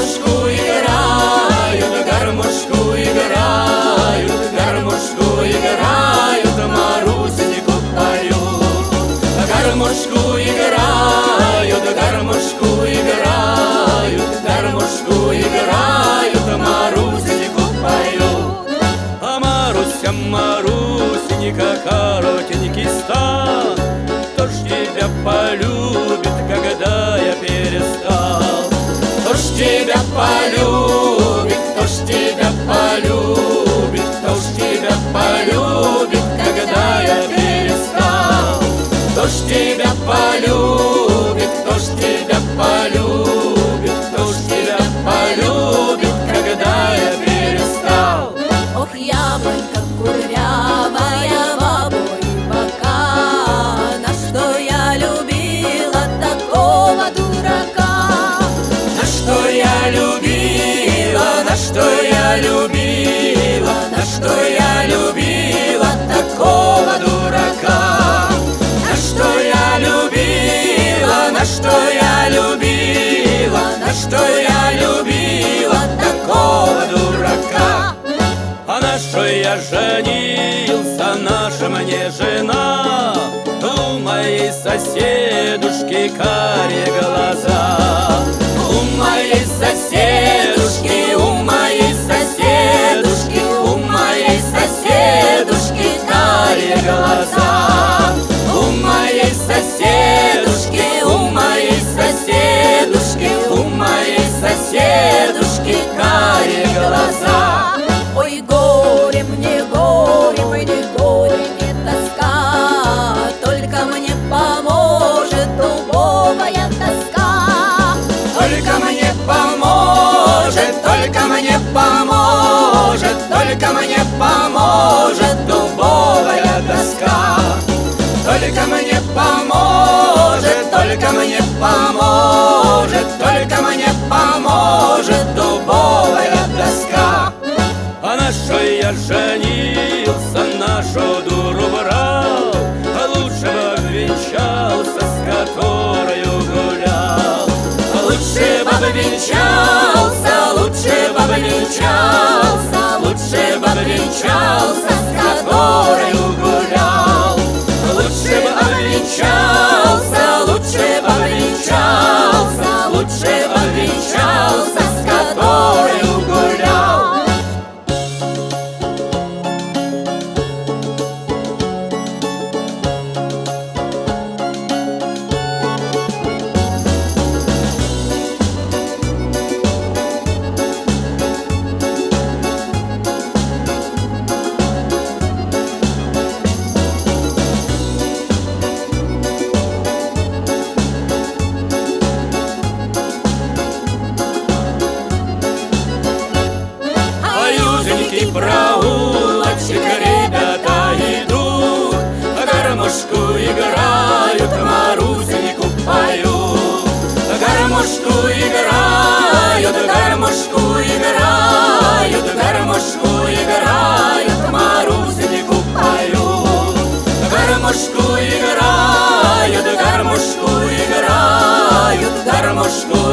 гармошку играют, гармошку играют, гармошку играют, Марусеньку поют. Гармошку играют, гармошку играют, гармошку играют, Марусеньку поют. А Маруся, Марусенька, коротенький стан, кто ж тебя полюбит, когда я перестал? Кто ж тебя полюбит, кто ж тебя полюбит, кто ж тебя полюбит, когда я перестал? Кто ж тебя полюбит, кто ж тебя полюбит, кто ж тебя полюбит, когда я перестал? Ох, яблонька курявая в обои бока, на что я любила такого дурака? На что я любила, на что я любила, на что я любила такого дурака? На что я любила, на что я любила, на что я любила такого дурака? А на что я женился, наша мне жена, у моей соседушки карие глаза. У моей соседушки, у моей соседушки, у моей соседушки карие глаза. У моей соседушки, у моей соседушки, у моей соседушки карие глаза. Ой, горе мне, не тоска, только мне поможет дубовая тоска. Только мне поможет, только мне поможет, только мне поможет дубовая доска. Только мне поможет, только мне поможет, только мне поможет дубовая доска. А на что я женился, нашу дуру брал, а лучше бы обвенчался, с которою гулял. А лучше бы обвенчался, лучше бы обвенчался, лучше бы обвенчался, с которою гулял. Лучше бы обвенчался, лучше бы обвенчался, лучше бы обвенчался, с которою гулял. Южненький проулочек ребята идут, гармошку играют, Марусеньку поют. Гармошку играют, гармошку играют, гармошку играют, Марусеньку поют. Гармошку играют, гармошку играют, гармошку